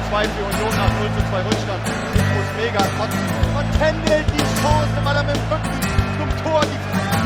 2 für Union nach 0:2 Rückstand. Infos mega trotzdem. Und Kendall die Chance, weil er mit dem Rücken zum Tor die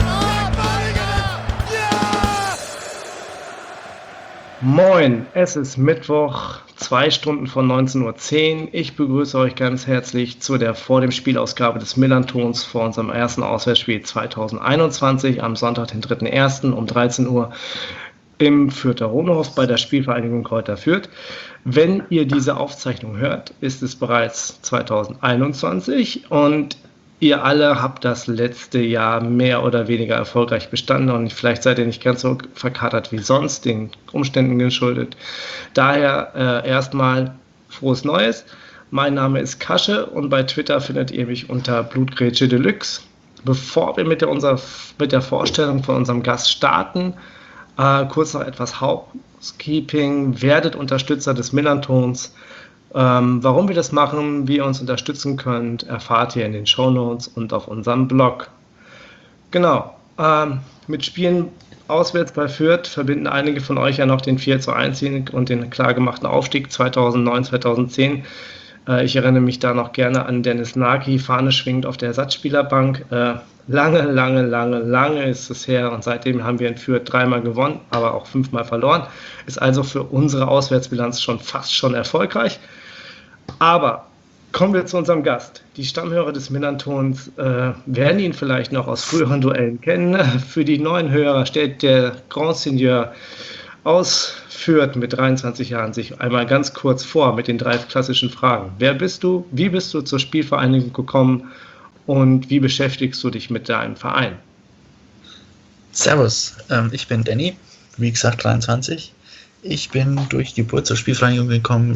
Moin, es ist Mittwoch, 2 Stunden von 19:10 Uhr. Ich begrüße euch ganz herzlich zu der vor dem Spielausgabe des Millern-Tons vor unserem ersten Auswärtsspiel 2021 am Sonntag, den 3.1. um 13 Uhr im Fürther Rohnhof bei der Spielvereinigung Kräuter Fürth. Wenn ihr diese Aufzeichnung hört, ist es bereits 2021 und ihr alle habt das letzte Jahr mehr oder weniger erfolgreich bestanden und vielleicht seid ihr nicht ganz so verkatert wie sonst, den Umständen geschuldet. Daher erstmal frohes Neues. Mein Name ist Kasche und bei Twitter findet ihr mich unter Blutgrätsche Deluxe. Bevor wir mit der Vorstellung von unserem Gast starten, kurz noch etwas Housekeeping. Werdet Unterstützer des Millern-Tons. Warum wir das machen, wie ihr uns unterstützen könnt, erfahrt ihr in den Shownotes und auf unserem Blog. Genau, mit Spielen auswärts bei Fürth verbinden einige von euch ja noch den 4:1 und den klargemachten Aufstieg 2009, 2010. Ich erinnere mich da noch gerne an Dennis Naki, Fahne schwingend auf der Ersatzspielerbank. Lange ist es her und seitdem haben wir in Fürth 3-mal gewonnen, aber auch 5-mal verloren. Ist also für unsere Auswärtsbilanz fast schon erfolgreich. Aber kommen wir zu unserem Gast. Die Stammhörer des Millern-Tons werden ihn vielleicht noch aus früheren Duellen kennen. Für die neuen Hörer stellt der Grand Seigneur aus Fürth mit 23 Jahren sich einmal ganz kurz vor mit den 3 klassischen Fragen. Wer bist du? Wie bist du zur Spielvereinigung gekommen? Und wie beschäftigst du dich mit deinem Verein? Servus, ich bin Danny, wie gesagt 23. Ich bin durch Geburt zur Spielvereinigung gekommen.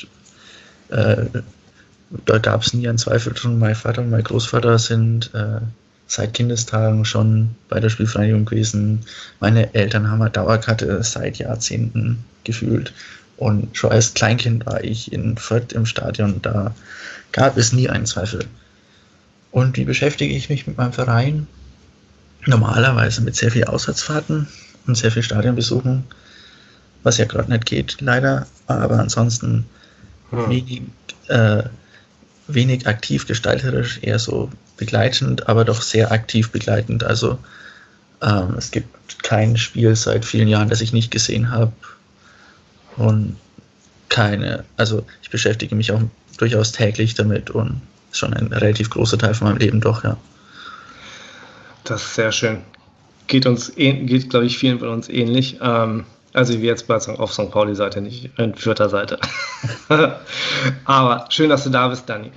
Da gab es nie einen Zweifel drin. Mein Vater und mein Großvater sind seit Kindestagen schon bei der Spielvereinigung gewesen. Meine Eltern haben eine Dauerkarte seit Jahrzehnten gefühlt. Und schon als Kleinkind war ich in Fürth im Stadion. Da gab es nie einen Zweifel. Und wie beschäftige ich mich mit meinem Verein? Normalerweise mit sehr viel Auswärtsfahrten und sehr viel Stadionbesuchen, was ja gerade nicht geht, leider. Aber ansonsten wenig aktiv gestalterisch, eher so begleitend, aber doch sehr aktiv begleitend. Also es gibt kein Spiel seit vielen Jahren, das ich nicht gesehen habe. Und ich beschäftige mich auch durchaus täglich damit und schon ein relativ großer Teil von meinem Leben, doch, ja. Das ist sehr schön. Geht, glaube ich, vielen von uns ähnlich. Also wie jetzt auf St. Pauli-Seite, nicht in Fürther Seite. Aber schön, dass du da bist, Dani.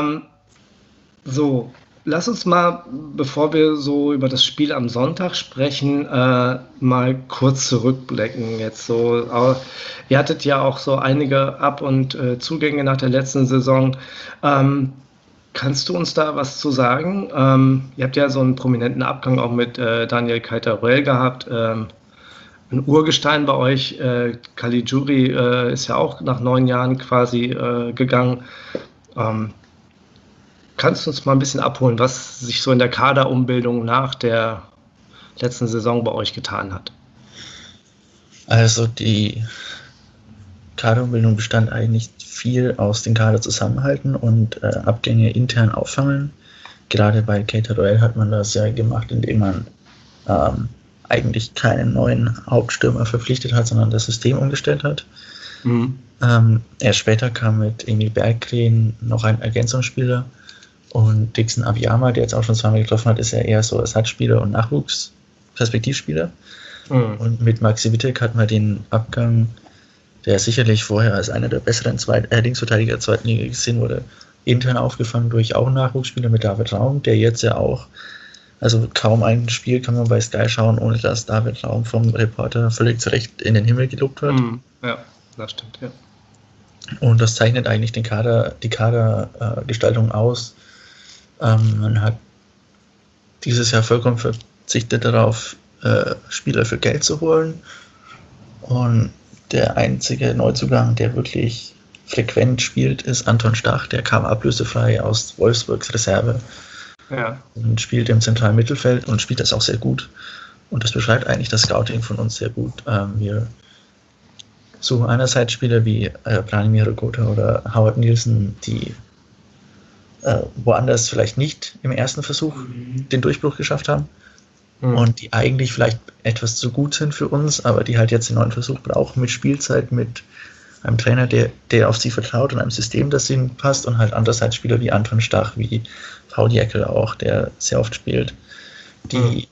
So, lass uns mal, bevor wir so über das Spiel am Sonntag sprechen, mal kurz zurückblicken. Jetzt so, ihr hattet ja auch so einige Ab- und Zugänge nach der letzten Saison. Kannst du uns da was zu sagen? Ihr habt ja so einen prominenten Abgang auch mit Daniel Keita-Ruel gehabt. Ein Urgestein bei euch, Caligiuri, ist ja auch nach 9 Jahren quasi gegangen. Kannst du uns mal ein bisschen abholen, was sich so in der Kaderumbildung nach der letzten Saison bei euch getan hat? Also die Kaderumbildung bestand eigentlich viel aus dem Kader zusammenhalten und Abgänge intern auffangen. Gerade bei Keita-Ruel hat man das ja gemacht, indem man eigentlich keinen neuen Hauptstürmer verpflichtet hat, sondern das System umgestellt hat. Mhm. Erst später kam mit Emil Berggren noch ein Ergänzungsspieler und Dixon Abiyama, der jetzt auch schon 2-mal getroffen hat, ist ja eher so Ersatzspieler und Nachwuchsperspektivspieler. Mhm. Und mit Maxi Wittek hat man den Abgang, der sicherlich vorher als einer der besseren Linksverteidiger der zweiten Liga gesehen wurde, intern aufgefangen durch auch einen Nachwuchsspieler mit David Raum, der jetzt ja auch, also kaum ein Spiel kann man bei Sky schauen, ohne dass David Raum vom Reporter völlig zu Recht in den Himmel gelobt wird. Ja, das stimmt, ja. Und das zeichnet eigentlich die Kadergestaltung aus. Man hat dieses Jahr vollkommen verzichtet darauf, Spieler für Geld zu holen. Und der einzige Neuzugang, der wirklich frequent spielt, ist Anton Stach. Der kam ablösefrei aus Wolfsburgs Reserve. Ja. Und spielt im zentralen Mittelfeld und spielt das auch sehr gut. Und das beschreibt eigentlich das Scouting von uns sehr gut. Wir So einerseits Spieler wie Branimir Rogota oder Howard Nielsen, die woanders vielleicht nicht im ersten Versuch den Durchbruch geschafft haben und die eigentlich vielleicht etwas zu gut sind für uns, aber die halt jetzt den neuen Versuch brauchen mit Spielzeit, mit einem Trainer, der auf sie vertraut und einem System, das ihnen passt, und halt andererseits Spieler wie Anton Stach, wie Paul Jäckel auch, der sehr oft spielt, die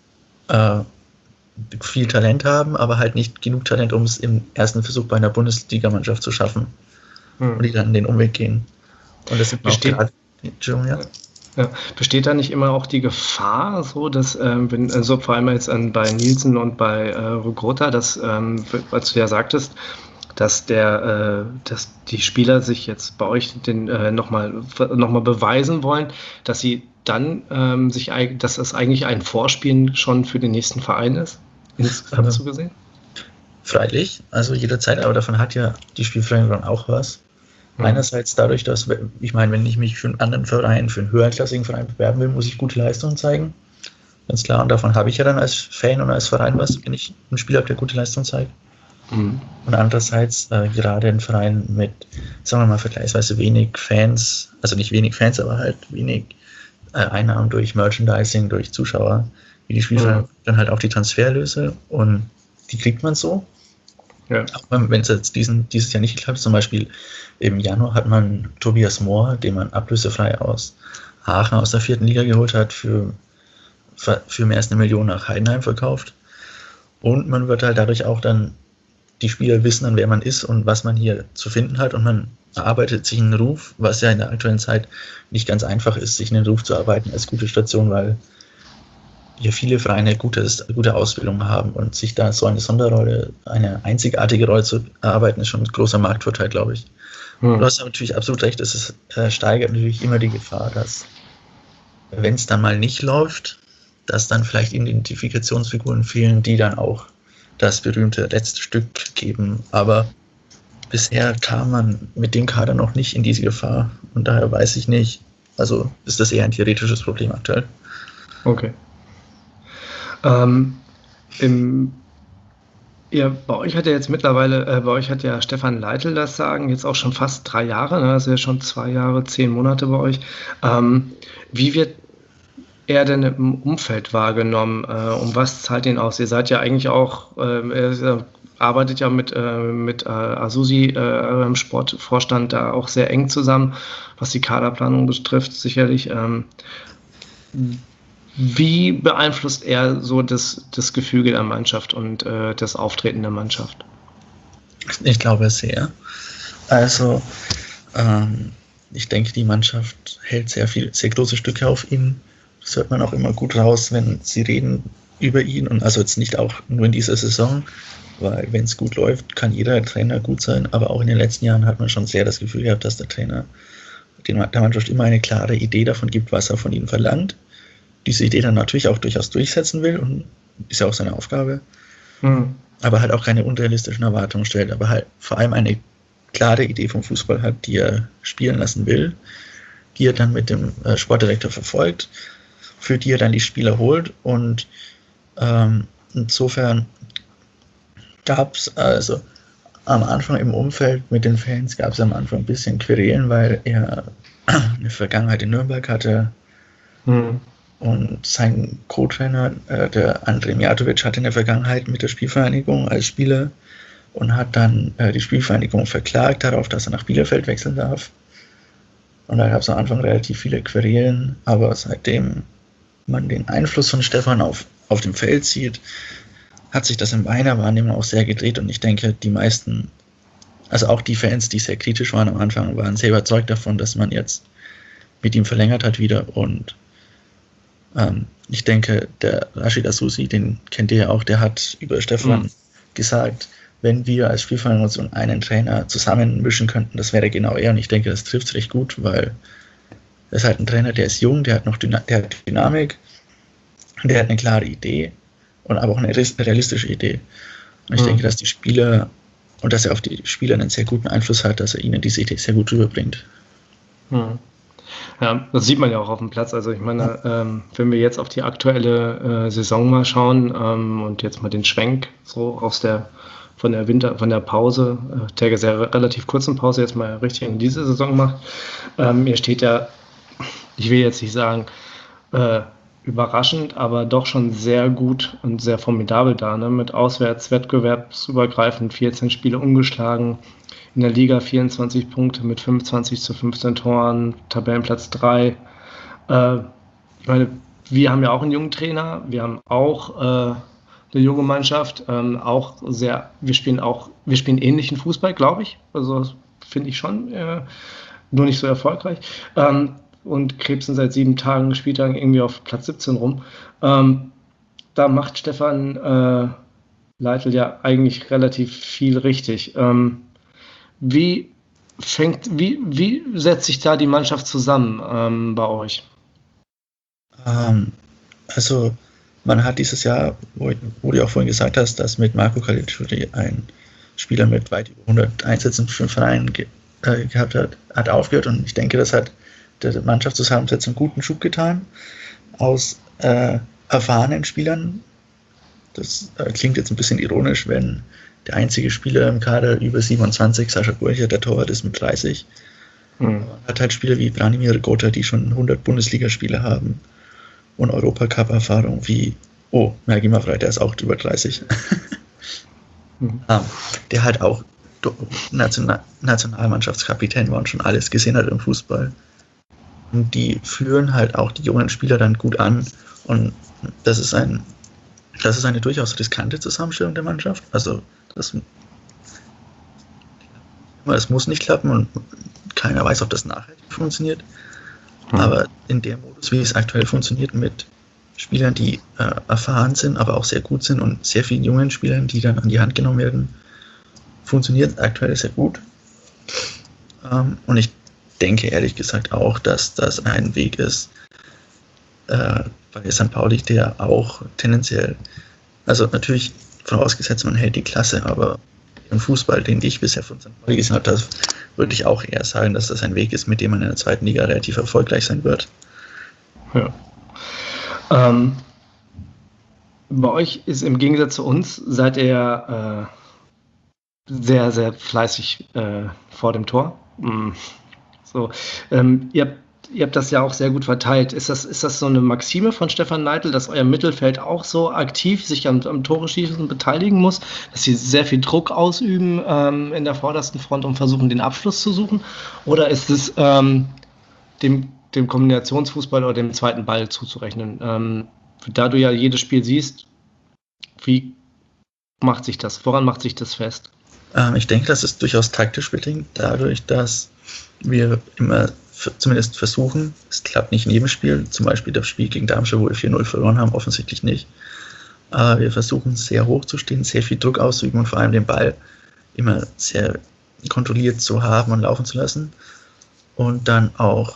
viel Talent haben, aber halt nicht genug Talent, um es im ersten Versuch bei einer Bundesligamannschaft zu schaffen und die dann den Umweg gehen. Und das sind auch gerade... Ja. Besteht da nicht immer auch die Gefahr, so dass, also vor allem jetzt bei Nielsen und bei Rogota, dass, als du ja sagtest, dass die Spieler sich jetzt bei euch nochmal beweisen wollen, dass sie dann dass das eigentlich ein Vorspielen schon für den nächsten Verein ist, insgesamt so gesehen? Freilich, also jederzeit, aber davon hat ja die Spielvereinigung auch was. Einerseits dadurch, dass, ich meine, wenn ich mich für einen anderen Verein, für einen höherklassigen Verein bewerben will, muss ich gute Leistungen zeigen. Ganz klar, und davon habe ich ja dann als Fan und als Verein was, wenn ich einen Spieler habe, der gute Leistung zeigt. Und andererseits gerade ein Verein mit, sagen wir mal, vergleichsweise wenig Fans, also nicht wenig Fans, aber halt wenig Einnahmen durch Merchandising, durch Zuschauer, wie die Spielvereinigung, dann halt auch die Transferlöse, und die kriegt man so. Ja. Auch wenn es jetzt dieses Jahr nicht geklappt ist, zum Beispiel im Januar hat man Tobias Mohr, den man ablösefrei aus Aachen aus der 4. Liga geholt hat, für mehr als 1 Million nach Heidenheim verkauft. Und man wird halt dadurch auch dann, die Spieler wissen dann, wer man ist und was man hier zu finden hat, und man erarbeitet sich einen Ruf, was ja in der aktuellen Zeit nicht ganz einfach ist, sich einen Ruf zu erarbeiten als gute Station, weil hier viele Vereine gute Ausbildung haben, und sich da so eine Sonderrolle, eine einzigartige Rolle zu erarbeiten, ist schon ein großer Marktvorteil, glaube ich. Du hast aber natürlich absolut recht, es steigert natürlich immer die Gefahr, dass, wenn es dann mal nicht läuft, dass dann vielleicht Identifikationsfiguren fehlen, die dann auch das berühmte letzte Stück geben. Aber bisher kam man mit dem Kader noch nicht in diese Gefahr, und daher weiß ich nicht, also ist das eher ein theoretisches Problem aktuell. Okay. Bei euch hat ja jetzt mittlerweile, bei euch hat ja Stefan Leitl das Sagen, jetzt auch schon fast 3 Jahre, ne? Das ist ja schon 2 Jahre, 10 Monate bei euch. Wie wird er denn im Umfeld wahrgenommen? Um was zahlt ihn aus? Ihr seid ja eigentlich auch, er arbeitet ja mit Azusi im Sportvorstand da auch sehr eng zusammen, was die Kaderplanung betrifft, sicherlich. Wie beeinflusst er so das Gefüge der Mannschaft und das Auftreten der Mannschaft? Ich glaube sehr. Also ich denke, die Mannschaft hält sehr große Stücke auf ihn. Das hört man auch immer gut raus, wenn sie reden über ihn. Und also jetzt nicht auch nur in dieser Saison, weil wenn es gut läuft, kann jeder Trainer gut sein. Aber auch in den letzten Jahren hat man schon sehr das Gefühl gehabt, dass der Trainer der Mannschaft immer eine klare Idee davon gibt, was er von ihnen verlangt. Diese Idee dann natürlich auch durchaus durchsetzen will, und ist ja auch seine Aufgabe, aber halt auch keine unrealistischen Erwartungen stellt, aber halt vor allem eine klare Idee vom Fußball hat, die er spielen lassen will, die er dann mit dem Sportdirektor verfolgt, für die er dann die Spieler holt, und insofern gab es also am Anfang im Umfeld mit den Fans, gab es am Anfang ein bisschen Querelen, weil er eine Vergangenheit in Nürnberg hatte. Und sein Co-Trainer, der Andrej Mijatovic, hatte in der Vergangenheit mit der Spielvereinigung als Spieler und hat dann die Spielvereinigung verklagt darauf, dass er nach Bielefeld wechseln darf. Und da gab es am Anfang relativ viele Querelen, aber seitdem man den Einfluss von Stefan auf dem Feld sieht, hat sich das in meiner Wahrnehmung auch sehr gedreht, und ich denke, die meisten, also auch die Fans, die sehr kritisch waren am Anfang, waren sehr überzeugt davon, dass man jetzt mit ihm verlängert hat wieder. Und ich denke, der Rashid Azusi, den kennt ihr ja auch, der hat über Stefan gesagt, wenn wir als Spielvereinigung einen Trainer zusammenmischen könnten, das wäre genau er. Und ich denke, das trifft es recht gut, weil er ist halt ein Trainer, der ist jung, der hat Dynamik, der hat eine klare Idee und aber auch eine realistische Idee. Und ich denke, dass die Spieler und dass er auf die Spieler einen sehr guten Einfluss hat, dass er ihnen diese Idee sehr gut rüberbringt. Ja, das sieht man ja auch auf dem Platz. Also ich meine, wenn wir jetzt auf die aktuelle Saison mal schauen und jetzt mal den Schwenk so von der Pause, der sehr relativ kurzen Pause jetzt mal richtig in diese Saison macht. Ihr steht ja, ich will jetzt nicht sagen, überraschend, aber doch schon sehr gut und sehr formidabel da, ne? Mit auswärts wettbewerbsübergreifend 14 Spiele ungeschlagen, in der Liga 24 Punkte mit 25 zu 15 Toren, Tabellenplatz 3. Ich meine, wir haben ja auch einen jungen Trainer, wir haben auch eine junge Mannschaft, wir spielen ähnlichen Fußball, glaube ich, also finde ich schon, nur nicht so erfolgreich. Und krebsen seit 7 Spieltagen irgendwie auf Platz 17 rum. Da macht Stefan Leitl ja eigentlich relativ viel richtig. Wie setzt sich da die Mannschaft zusammen bei euch? Also man hat dieses Jahr, wo du auch vorhin gesagt hast, dass mit Marco Caligiuri ein Spieler mit weit über 100 Einsätzen für den Verein gehabt hat aufgehört, und ich denke, das hat der Mannschaftszusammensetzung einen guten Schub getan aus erfahrenen Spielern. Das klingt jetzt ein bisschen ironisch, wenn der einzige Spieler im Kader über 27, Sascha Burchert, der Torwart, ist mit 30. Man hat halt Spieler wie Branimir Gota, die schon 100 Bundesligaspiele haben und Europacup-Erfahrung wie, Mergi Mavrei, der ist auch über 30. Der halt auch Nationalmannschaftskapitän war und schon alles gesehen hat im Fußball. Und die führen halt auch die jungen Spieler dann gut an, und das ist eine durchaus riskante Zusammenstellung der Mannschaft. Also das muss nicht klappen und keiner weiß, ob das nachhaltig funktioniert. Aber in dem Modus, wie es aktuell funktioniert, mit Spielern, die erfahren sind, aber auch sehr gut sind, und sehr vielen jungen Spielern, die dann an die Hand genommen werden, funktioniert aktuell sehr gut. Und ich denke ehrlich gesagt auch, dass das ein Weg ist, bei St. Pauli, der auch tendenziell, also natürlich vorausgesetzt, man hält die Klasse, aber im Fußball, den ich bisher von St. Pauli gesehen habe, das würde ich auch eher sagen, dass das ein Weg ist, mit dem man in der zweiten Liga relativ erfolgreich sein wird. Ja. Bei euch ist im Gegensatz zu uns, seid ihr sehr, sehr fleißig vor dem Tor. So, ihr habt das ja auch sehr gut verteilt. Ist das so eine Maxime von Stefan Leitl, dass euer Mittelfeld auch so aktiv sich am Tore-Schießen beteiligen muss, dass sie sehr viel Druck ausüben in der vordersten Front und versuchen, den Abschluss zu suchen? Oder ist es dem Kombinationsfußball oder dem zweiten Ball zuzurechnen? Da du ja jedes Spiel siehst, woran macht sich das fest? Ich denke, das ist durchaus taktisch bedingt, dadurch, dass wir immer zumindest versuchen, es klappt nicht in jedem Spiel, zum Beispiel das Spiel gegen Darmstadt, wo wir 4-0 verloren haben, offensichtlich nicht. Wir versuchen sehr hoch zu stehen, sehr viel Druck auszuüben und vor allem den Ball immer sehr kontrolliert zu haben und laufen zu lassen. Und dann auch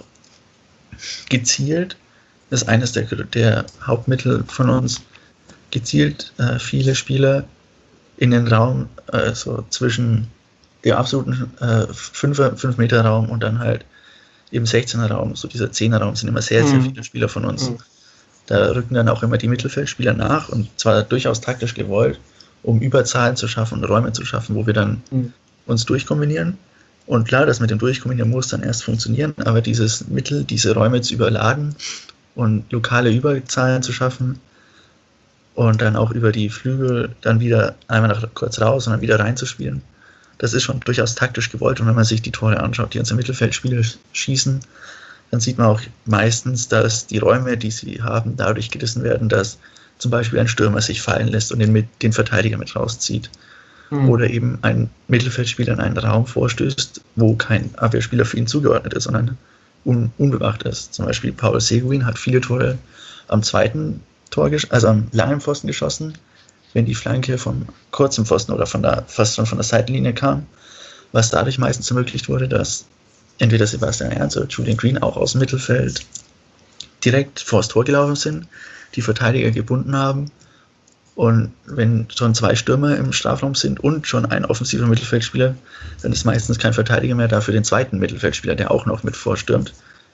gezielt, das ist eines der Hauptmittel von uns, gezielt viele Spieler in den Raum, so zwischen dem absoluten 5-Meter-Raum und dann halt im 16er-Raum, so dieser 10er-Raum, sind immer sehr, sehr viele Spieler von uns. Da rücken dann auch immer die Mittelfeldspieler nach, und zwar durchaus taktisch gewollt, um Überzahlen zu schaffen und Räume zu schaffen, wo wir dann uns durchkombinieren. Und klar, das mit dem Durchkombinieren muss dann erst funktionieren, aber dieses Mittel, diese Räume zu überladen und lokale Überzahlen zu schaffen und dann auch über die Flügel dann wieder einmal kurz raus und dann wieder reinzuspielen, das ist schon durchaus taktisch gewollt. Und wenn man sich die Tore anschaut, die unsere Mittelfeldspieler schießen, dann sieht man auch meistens, dass die Räume, die sie haben, dadurch gerissen werden, dass zum Beispiel ein Stürmer sich fallen lässt und den Verteidiger mit rauszieht. Oder eben ein Mittelfeldspieler in einen Raum vorstößt, wo kein Abwehrspieler für ihn zugeordnet ist, sondern unbewacht ist. Zum Beispiel Paul Seguin hat viele Tore am zweiten Tor, also am langen Pfosten geschossen, wenn die Flanke vom kurzen Pfosten oder fast schon von der Seitenlinie kam, was dadurch meistens ermöglicht wurde, dass entweder Sebastian Ernst oder Julian Green auch aus dem Mittelfeld direkt vors Tor gelaufen sind, die Verteidiger gebunden haben, und wenn schon 2 Stürmer im Strafraum sind und schon ein offensiver Mittelfeldspieler, dann ist meistens kein Verteidiger mehr da für den zweiten Mittelfeldspieler, der auch noch mit vorstürmt.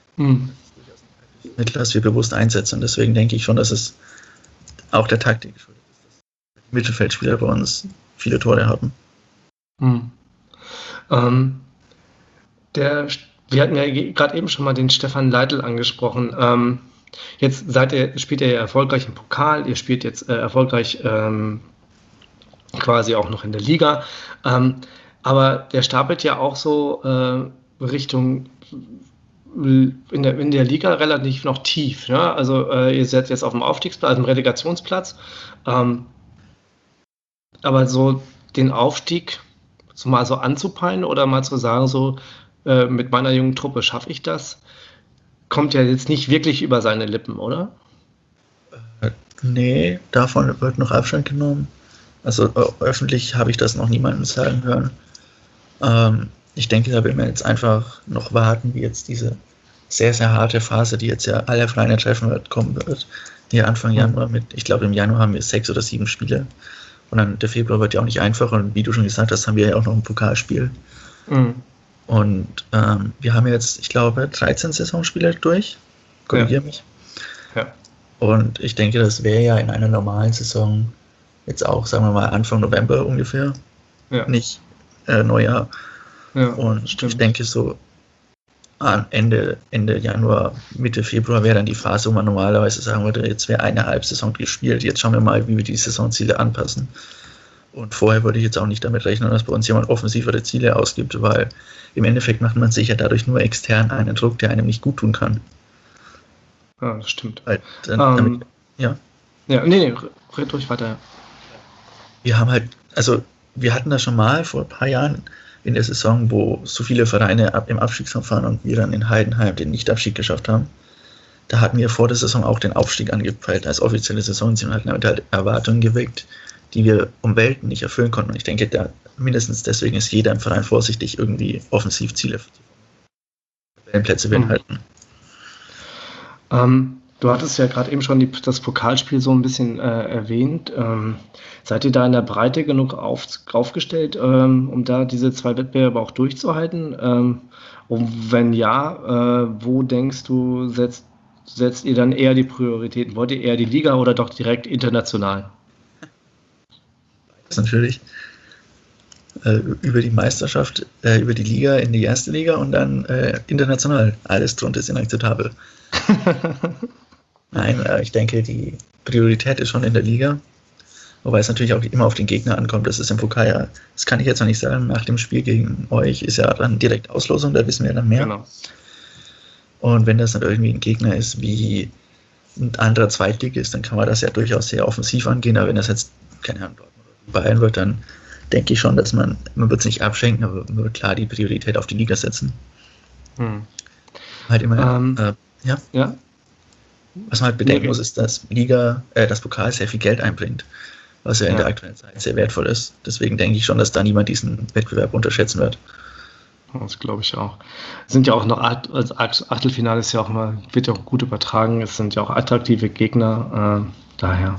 Mittel, das wir bewusst einsetzen, und deswegen denke ich schon, dass es auch der Taktik geschuldet ist, dass Mittelfeldspieler bei uns viele Tore haben. Wir hatten ja gerade eben schon mal den Stefan Leitl angesprochen. Jetzt spielt ihr ja erfolgreich im Pokal, ihr spielt jetzt erfolgreich quasi auch noch in der Liga. Aber der stapelt ja auch so Richtung in der Liga relativ noch tief. Ne? Also ihr seid jetzt auf dem Aufstiegsplatz, also im Relegationsplatz. Aber so den Aufstieg so mal so anzupeilen oder mal zu sagen, so mit meiner jungen Truppe schaffe ich das, kommt ja jetzt nicht wirklich über seine Lippen, oder? Nee, davon wird noch Abstand genommen. Also öffentlich habe ich das noch niemandem sagen hören. Ich denke, da will man jetzt einfach noch warten, wie jetzt diese sehr, sehr harte Phase, die jetzt ja alle Vereine treffen wird, kommen wird. Hier Anfang Januar ich glaube im Januar haben wir 6 oder 7 Spiele. Und dann der Februar wird ja auch nicht einfacher. Und wie du schon gesagt hast, haben wir ja auch noch ein Pokalspiel. Und wir haben jetzt, ich glaube, 13 Saisonspiele durch. Korrigiere mich. Ja. Und ich denke, das wäre ja in einer normalen Saison jetzt auch, sagen wir mal, Anfang November ungefähr. Ja. Nicht Neujahr. Ja, und stimmt. ich denke so Ende Januar, Mitte Februar wäre dann die Phase, wo man normalerweise sagen würde, jetzt wäre eine Halbsaison gespielt, jetzt schauen wir mal, wie wir die Saisonziele anpassen. Und vorher würde ich jetzt auch nicht damit rechnen, dass bei uns jemand offensivere Ziele ausgibt, weil im Endeffekt macht man sich ja dadurch nur extern einen Druck, der einem nicht gut tun kann. Ja, das stimmt. Weil Ja, nee, red ruhig weiter. Wir haben halt, also wir hatten das schon mal vor ein paar Jahren in der Saison, wo so viele Vereine im Abstiegskampf waren und wir dann in Heidenheim den Nicht-Abstieg geschafft haben. Da hatten wir vor der Saison auch den Aufstieg angepeilt als offizielle Saisonziel und hatten damit halt Erwartungen geweckt, die wir um Welten nicht erfüllen konnten. Und ich denke, mindestens deswegen ist jeder im Verein vorsichtig, irgendwie Offensivziele für die Tabellenplätze beinhalten. Du hattest ja gerade eben schon das Pokalspiel so ein bisschen erwähnt. Seid ihr da in der Breite genug aufgestellt, um da diese 2 Wettbewerbe auch durchzuhalten? Und wenn ja, wo denkst du, setzt ihr dann eher die Prioritäten? Wollt ihr eher die Liga oder doch direkt international? Das ist natürlich über die Meisterschaft, über die Liga in die erste Liga und dann international. Alles drunter ist inakzeptabel. Nein, ich denke, die Priorität ist schon in der Liga, wobei es natürlich auch immer auf den Gegner ankommt. Das ist im Pokal ja, das kann ich jetzt noch nicht sagen, nach dem Spiel gegen euch ist ja dann direkt Auslosung, da wissen wir dann mehr. Genau. Und wenn das dann irgendwie ein Gegner ist wie ein anderer Zweitligist, dann kann man das ja durchaus sehr offensiv angehen, aber wenn das jetzt, keine Ahnung, Bayern wird, dann denke ich schon, dass man wird es nicht abschenken, aber man wird klar die Priorität auf die Liga setzen. Halt immer, ja. Was man halt bedenken muss, ist, dass das Pokal sehr viel Geld einbringt, was ja in der aktuellen Zeit sehr wertvoll ist. Deswegen denke ich schon, dass da niemand diesen Wettbewerb unterschätzen wird. Das glaube ich auch. Es sind ja auch noch, also Achtelfinale ist ja auch immer, wird ja auch gut übertragen, es sind ja auch attraktive Gegner, daher.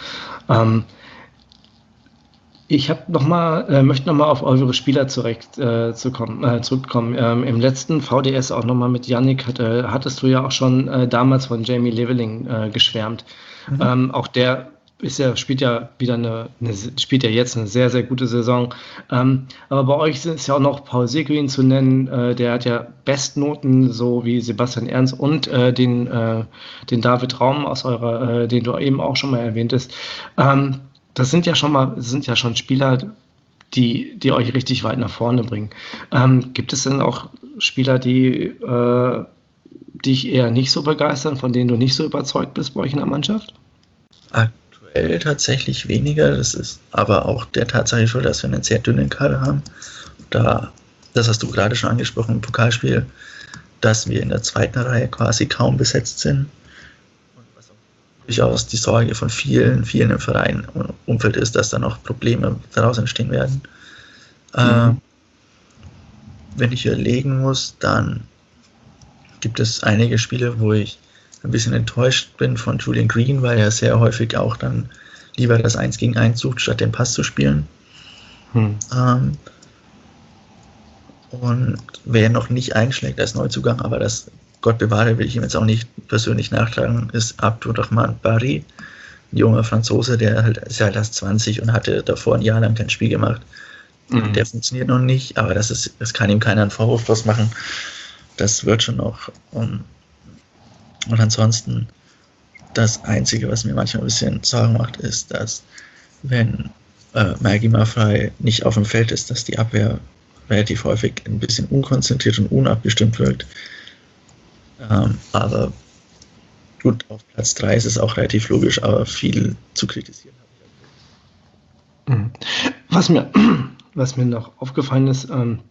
Ich möchte nochmal auf eure Spieler zurückkommen. Im letzten VDS auch nochmal mit Yannick hattest du ja auch schon damals von Jamie Leveling geschwärmt. Auch der spielt ja jetzt eine sehr, sehr gute Saison. Aber bei euch ist ja auch noch Paul Seguin zu nennen. Der hat ja Bestnoten, so wie Sebastian Ernst und den David Raum den du eben auch schon mal erwähntest. Das sind ja schon Spieler, die euch richtig weit nach vorne bringen. Gibt es denn auch Spieler, die dich eher nicht so begeistern, von denen du nicht so überzeugt bist bei euch in der Mannschaft? Aktuell tatsächlich weniger. Das ist aber auch der Tatsache schuld, dass wir einen sehr dünnen Kader haben. Das hast du gerade schon angesprochen im Pokalspiel, dass wir in der zweiten Reihe quasi kaum besetzt sind. Durchaus die Sorge von vielen im Verein und Umfeld ist, dass da noch Probleme daraus entstehen werden. Wenn ich überlegen muss, dann gibt es einige Spiele, wo ich ein bisschen enttäuscht bin von Julian Green, weil er sehr häufig auch dann lieber das 1 gegen 1 sucht, statt den Pass zu spielen. Und wer noch nicht einschlägt als Neuzugang, aber das Gott bewahre, will ich ihm jetzt auch nicht persönlich nachtragen, ist Abdurrahman Bari. junger Franzose, der ist halt erst 20 und hatte davor ein Jahr lang kein Spiel gemacht. Der funktioniert noch nicht, aber das kann ihm keiner einen Vorwurf draus machen. Das wird schon noch. Und ansonsten, das Einzige, was mir manchmal ein bisschen Sorgen macht, ist, dass wenn Maggie Maffrey nicht auf dem Feld ist, dass die Abwehr relativ häufig ein bisschen unkonzentriert und unabgestimmt wirkt. Aber gut, auf Platz 3 ist es auch relativ logisch, aber viel zu kritisieren habe ich. Was mir noch aufgefallen ist,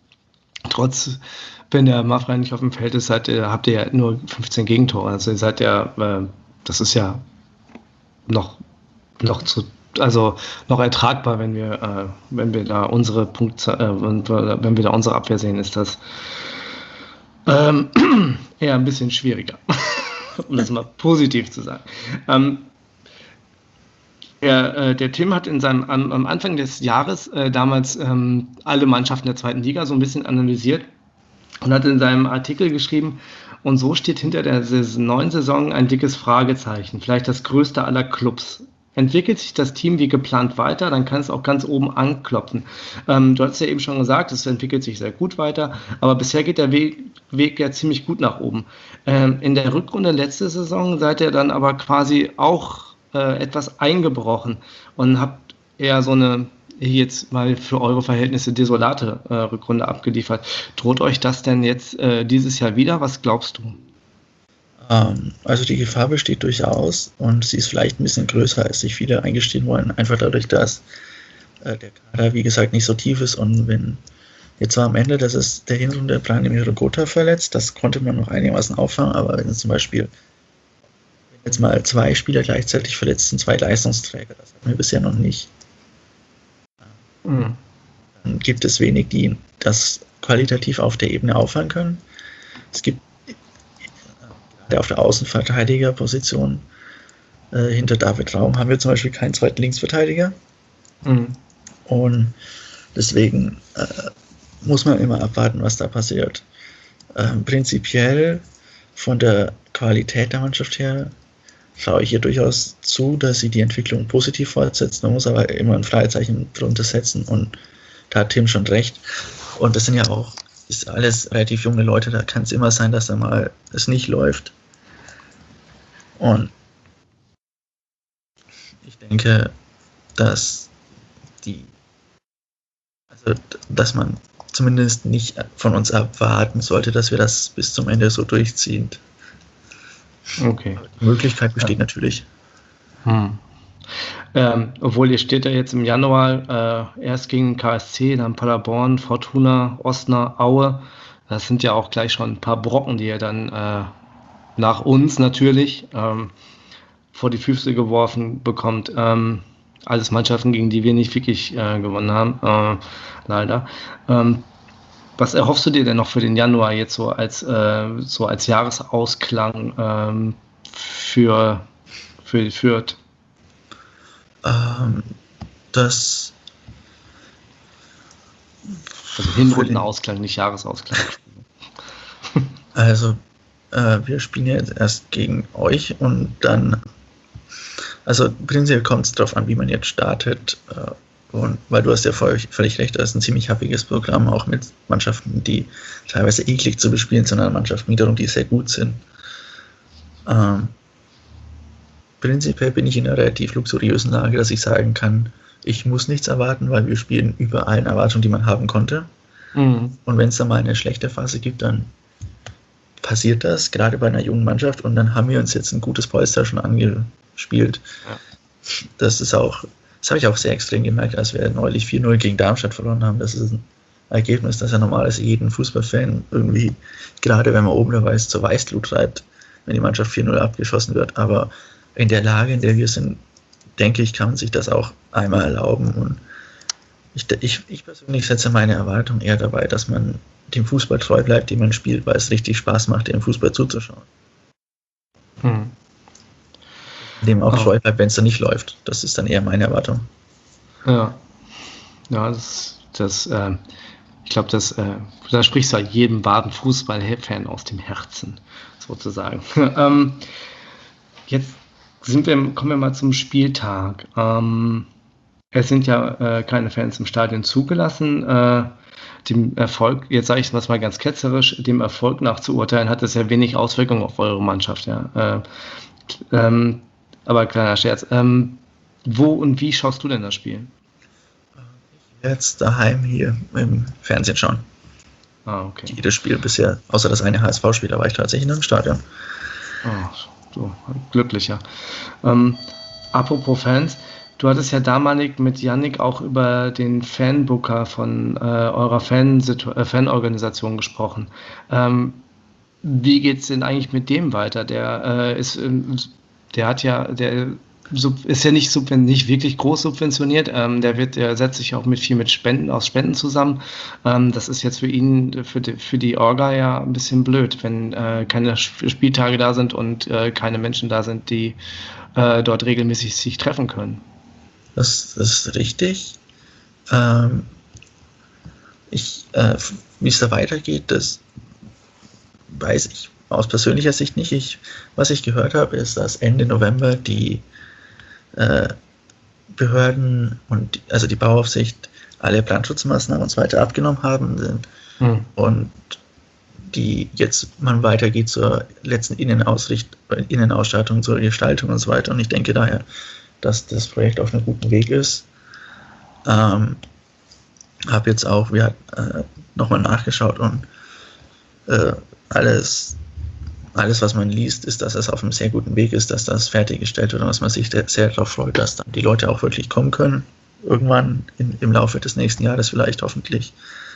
wenn der Maffrey nicht auf dem Feld ist, habt ihr ja nur 15 Gegentore. Also ihr seid ja, das ist ja noch ertragbar, wenn wir da unsere wenn wir da unsere Abwehr sehen, ist das eher ein bisschen schwieriger, um das mal positiv zu sagen. Der Tim hat am Anfang des Jahres damals alle Mannschaften der zweiten Liga so ein bisschen analysiert und hat in seinem Artikel geschrieben, und so steht hinter der neuen Saison ein dickes Fragezeichen, vielleicht das größte aller Clubs. Entwickelt sich das Team wie geplant weiter, dann kann es auch ganz oben anklopfen. Du hast ja eben schon gesagt, es entwickelt sich sehr gut weiter, aber bisher geht der Weg ja ziemlich gut nach oben. In der Rückrunde letzte Saison seid ihr dann aber quasi auch etwas eingebrochen und habt eher so eine, jetzt mal für eure Verhältnisse, desolate Rückrunde abgeliefert. Droht euch das denn jetzt dieses Jahr wieder? Was glaubst du? Also die Gefahr besteht durchaus und sie ist vielleicht ein bisschen größer, als sich viele eingestehen wollen. Einfach dadurch, dass der Kader, wie gesagt, nicht so tief ist, und wenn jetzt war am Ende, das ist der Hinrunde Branimir Rogota verletzt, das konnte man noch einigermaßen auffangen, aber wenn zum Beispiel jetzt mal 2 Spieler gleichzeitig verletzt sind, 2 Leistungsträger, das hatten wir bisher noch nicht. Dann gibt es wenig, die das qualitativ auf der Ebene auffangen können. Es gibt auf der Außenverteidigerposition hinter David Raum haben wir zum Beispiel keinen zweiten Linksverteidiger. Und deswegen muss man immer abwarten, was da passiert. Prinzipiell von der Qualität der Mannschaft her schaue ich hier durchaus zu, dass sie die Entwicklung positiv fortsetzt. Man muss aber immer ein Fragezeichen drunter setzen, und da hat Tim schon recht. Und das sind ja auch, ist alles relativ junge Leute, da kann es immer sein, dass da mal es nicht läuft. Und ich denke, dass man zumindest nicht von uns erwarten sollte, dass wir das bis zum Ende so durchziehen. Okay. Die Möglichkeit besteht natürlich. Obwohl ihr steht ja jetzt im Januar erst gegen KSC, dann Paderborn, Fortuna, Osnabrück, Aue. Das sind ja auch gleich schon ein paar Brocken, die ihr dann nach uns natürlich vor die Füße geworfen bekommt. Alles Mannschaften, gegen die wir nicht wirklich gewonnen haben, leider. Was erhoffst du dir denn noch für den Januar jetzt so als Jahresausklang für Fürth? Das Also Hinrundenausklang, nicht Jahresausklang. Also wir spielen ja jetzt erst gegen euch und dann, also prinzipiell kommt es darauf an, wie man jetzt startet, und weil du hast ja völlig recht, das ist ein ziemlich happiges Programm, auch mit Mannschaften, die teilweise eklig zu bespielen sind, sondern Mannschaften wiederum, die sehr gut sind. Prinzipiell bin ich in einer relativ luxuriösen Lage, dass ich sagen kann, ich muss nichts erwarten, weil wir spielen über allen Erwartungen, die man haben konnte. Und wenn es dann mal eine schlechte Phase gibt, dann passiert das, gerade bei einer jungen Mannschaft, und dann haben wir uns jetzt ein gutes Polster schon angespielt. Ja. Das habe ich auch sehr extrem gemerkt, als wir neulich 4-0 gegen Darmstadt verloren haben. Das ist ein Ergebnis, das ja normalerweise jeden Fußballfan irgendwie, gerade wenn man oben dabei ist, zur Weißglut treibt, wenn die Mannschaft 4-0 abgeschossen wird. Aber in der Lage, in der wir sind, denke ich, kann man sich das auch einmal erlauben. Und ich persönlich setze meine Erwartung eher dabei, dass man dem Fußball treu bleibt, den man spielt, weil es richtig Spaß macht, dem Fußball zuzuschauen. Dem auch treu bleibt, wenn es dann nicht läuft. Das ist dann eher meine Erwartung. Ja, ich glaube, da sprichst du halt jedem wahren Fußball-Fan aus dem Herzen, sozusagen. Jetzt Kommen wir mal zum Spieltag. Es sind ja keine Fans im Stadion zugelassen. Dem Erfolg, jetzt sage ich es mal ganz ketzerisch, dem Erfolg nach zu urteilen, hat es ja wenig Auswirkungen auf eure Mannschaft. Ja. Aber kleiner Scherz. Wo und wie schaust du denn das Spiel? Jetzt daheim hier im Fernsehen schauen. Okay. Jedes Spiel bisher, außer das eine HSV-Spiel, da war ich tatsächlich in einem Stadion. So, glücklicher. Apropos Fans, du hattest ja damalig mit Yannick auch über den Fanbooker von eurer Fanorganisation gesprochen. Wie geht's denn eigentlich mit dem weiter? Der ist ja nicht wirklich groß subventioniert. Der setzt sich auch viel aus Spenden zusammen. Das ist jetzt für ihn, für die Orga ja ein bisschen blöd, wenn keine Spieltage da sind und keine Menschen da sind, die dort regelmäßig sich treffen können. Das ist richtig. Wie es da weitergeht, das weiß ich aus persönlicher Sicht nicht. Was ich gehört habe, ist, dass Ende November die Behörden also die Bauaufsicht alle Brandschutzmaßnahmen und so weiter abgenommen haben und man weitergeht zur letzten Innenausstattung, zur Gestaltung und so weiter. Und ich denke daher, dass das Projekt auf einem guten Weg ist. Habe jetzt auch nochmal nachgeschaut und alles, was man liest, ist, dass es auf einem sehr guten Weg ist, dass das fertiggestellt wird und dass man sich sehr darauf freut, dass dann die Leute auch wirklich kommen können. Irgendwann im Laufe des nächsten Jahres vielleicht hoffentlich.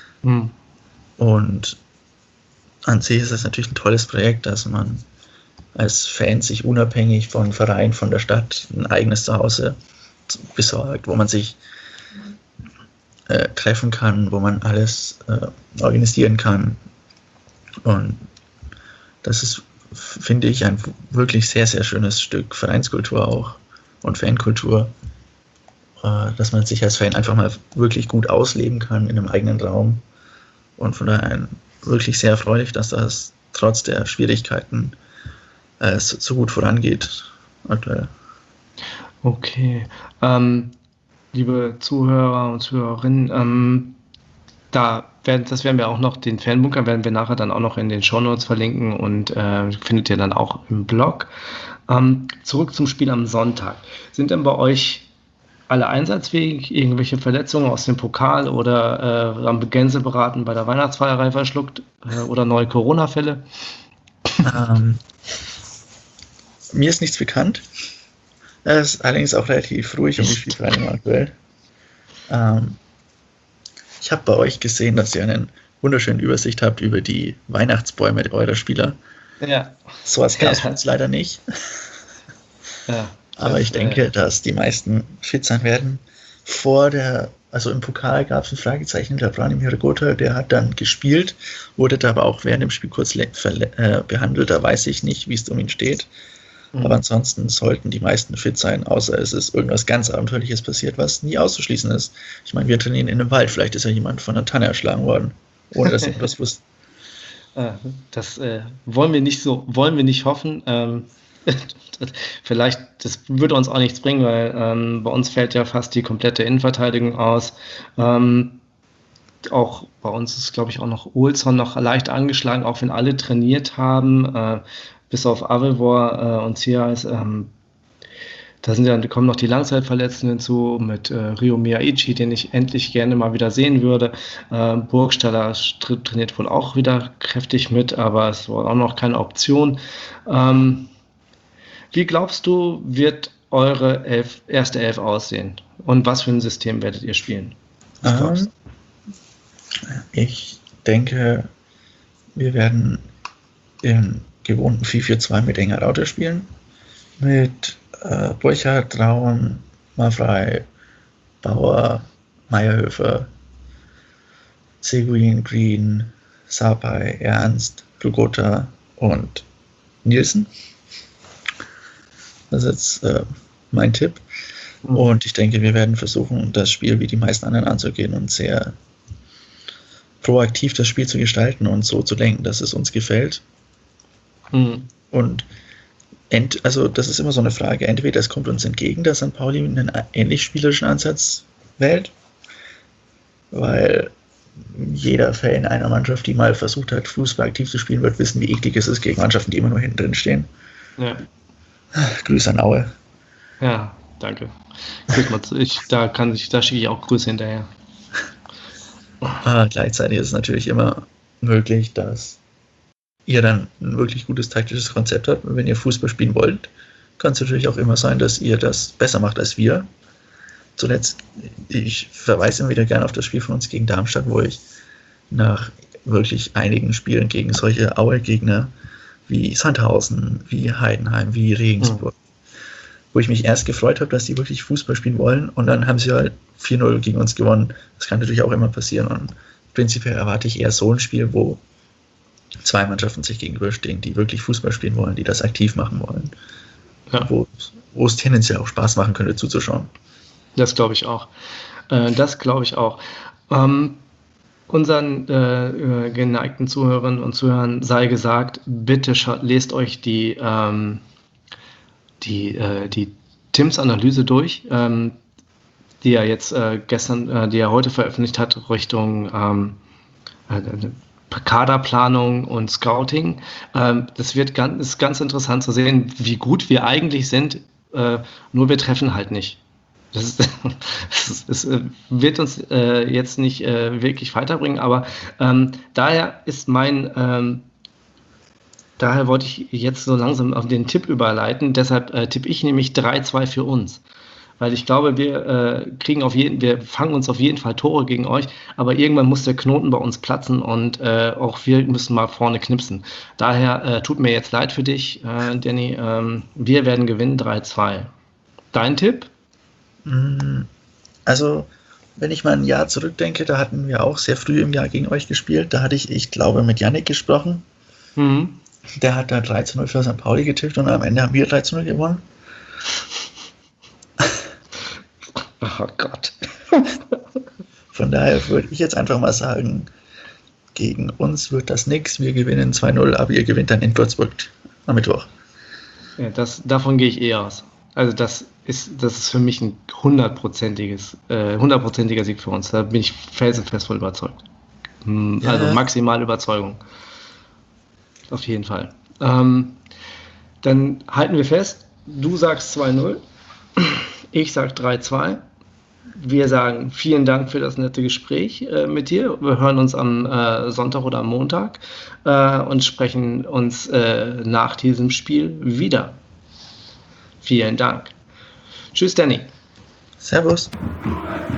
Und an sich ist das natürlich ein tolles Projekt, dass man als Fan sich unabhängig von Verein, von der Stadt ein eigenes Zuhause besorgt, wo man sich treffen kann, wo man alles organisieren kann. Und das ist, finde ich, ein wirklich sehr, sehr schönes Stück Vereinskultur auch und Fankultur, dass man sich als Fan einfach mal wirklich gut ausleben kann in einem eigenen Raum. Und von daher wirklich sehr erfreulich, dass das trotz der Schwierigkeiten so gut vorangeht aktuell. Okay. Liebe Zuhörer und Zuhörerinnen, das werden wir auch noch, den Fanbunker werden wir nachher dann auch noch in den Shownotes verlinken und findet ihr dann auch im Blog. Zurück zum Spiel am Sonntag. Sind denn bei euch alle einsatzfähig? Irgendwelche Verletzungen aus dem Pokal oder haben Gänsebraten bei der Weihnachtsfeierei verschluckt oder neue Corona-Fälle? Mir ist nichts bekannt. Es ist allerdings auch relativ ruhig um die Spielvereinigung aktuell. Ich habe bei euch gesehen, dass ihr eine wunderschöne Übersicht habt über die Weihnachtsbäume eurer Spieler. Ja. Sowas gab es uns leider nicht. Ja, aber ich denke, dass die meisten fit sein werden. Also im Pokal gab es ein Fragezeichen, der Branimir Gotha, der hat dann gespielt, wurde da aber auch während dem Spiel kurz behandelt. Da weiß ich nicht, wie es um ihn steht. Aber ansonsten sollten die meisten fit sein, außer es ist irgendwas ganz Abenteuerliches passiert, was nie auszuschließen ist. Ich meine, wir trainieren in einem Wald, vielleicht ist ja jemand von einer Tanne erschlagen worden, ohne dass ich das wusste. Das wollen wir nicht hoffen. Vielleicht, das würde uns auch nichts bringen, weil bei uns fällt ja fast die komplette Innenverteidigung aus. Auch bei uns ist, glaube ich, auch noch Olsson noch leicht angeschlagen, auch wenn alle trainiert haben. Bis auf Avevor und Cias, kommen noch die Langzeitverletzten hinzu mit Ryo Miyaichi, den ich endlich gerne mal wieder sehen würde. Burgstaller trainiert wohl auch wieder kräftig mit, aber es war auch noch keine Option. Wie glaubst du, wird eure erste Elf aussehen? Und was für ein System werdet ihr spielen? Ich denke, wir werden im gewohnten 4-4-2 mit enger Raute spielen. Mit Burchard, Traun, Maffrey, Bauer, Meyerhöfer, Seguin, Green, Sapai, Ernst, Rugota und Nielsen. Das ist jetzt mein Tipp. Und ich denke, wir werden versuchen, das Spiel wie die meisten anderen anzugehen und sehr proaktiv das Spiel zu gestalten und so zu lenken, dass es uns gefällt. Und Also das ist immer so eine Frage. Entweder es kommt uns entgegen, dass St. Pauli einen ähnlich spielerischen Ansatz wählt, weil jeder Fan einer Mannschaft, die mal versucht hat, Fußball aktiv zu spielen, wird wissen, wie eklig es ist gegen Mannschaften, die immer nur hinten drin stehen. Ja. Grüße an Aue. Ja, danke. Da schicke ich auch Grüße hinterher. Gleichzeitig ist es natürlich immer möglich, dass ihr dann ein wirklich gutes taktisches Konzept habt. Und wenn ihr Fußball spielen wollt, kann es natürlich auch immer sein, dass ihr das besser macht als wir. Zuletzt, ich verweise immer wieder gerne auf das Spiel von uns gegen Darmstadt, wo ich nach wirklich einigen Spielen gegen solche Aue-Gegner wie Sandhausen, wie Heidenheim, wie Regensburg, wo ich mich erst gefreut habe, dass die wirklich Fußball spielen wollen, und dann haben sie halt 4-0 gegen uns gewonnen. Das kann natürlich auch immer passieren, und prinzipiell erwarte ich eher so ein Spiel, wo zwei Mannschaften sich gegenüberstehen, die wirklich Fußball spielen wollen, die das aktiv machen wollen. Ja. Wo es tendenziell auch Spaß machen könnte zuzuschauen. Das glaube ich auch. Unseren geneigten Zuhörerinnen und Zuhörern sei gesagt, bitte lest euch die Tims-Analyse durch, die er jetzt die er heute veröffentlicht hat, Richtung Kaderplanung und Scouting. Das ist ganz interessant zu sehen, wie gut wir eigentlich sind, nur wir treffen halt nicht. Das wird uns jetzt nicht wirklich weiterbringen, aber daher wollte ich jetzt so langsam auf den Tipp überleiten. Deshalb tippe ich nämlich 3-2 für uns. Weil ich glaube, wir fangen uns auf jeden Fall Tore gegen euch, aber irgendwann muss der Knoten bei uns platzen, und auch wir müssen mal vorne knipsen. Daher tut mir jetzt leid für dich, Danny. Wir werden gewinnen 3-2. Dein Tipp? Also, wenn ich mal ein Jahr zurückdenke, da hatten wir auch sehr früh im Jahr gegen euch gespielt. Da hatte ich glaube, mit Yannick gesprochen. Mhm. Der hat da 13-0 für St. Pauli getippt, und am Ende haben wir 13-0 gewonnen. Oh Gott. Von daher würde ich jetzt einfach mal sagen, gegen uns wird das nichts. Wir gewinnen 2-0, aber ihr gewinnt dann in Würzburg am Mittwoch. Ja, davon gehe ich eh aus. Also das ist für mich ein 100%iger Sieg für uns. Da bin ich felsenfest voll überzeugt. Ja. Also maximale Überzeugung. Auf jeden Fall. Dann halten wir fest, du sagst 2-0, ich sag 3-2. Wir sagen vielen Dank für das nette Gespräch mit dir. Wir hören uns am Sonntag oder am Montag und sprechen uns nach diesem Spiel wieder. Vielen Dank. Tschüss, Danny. Servus.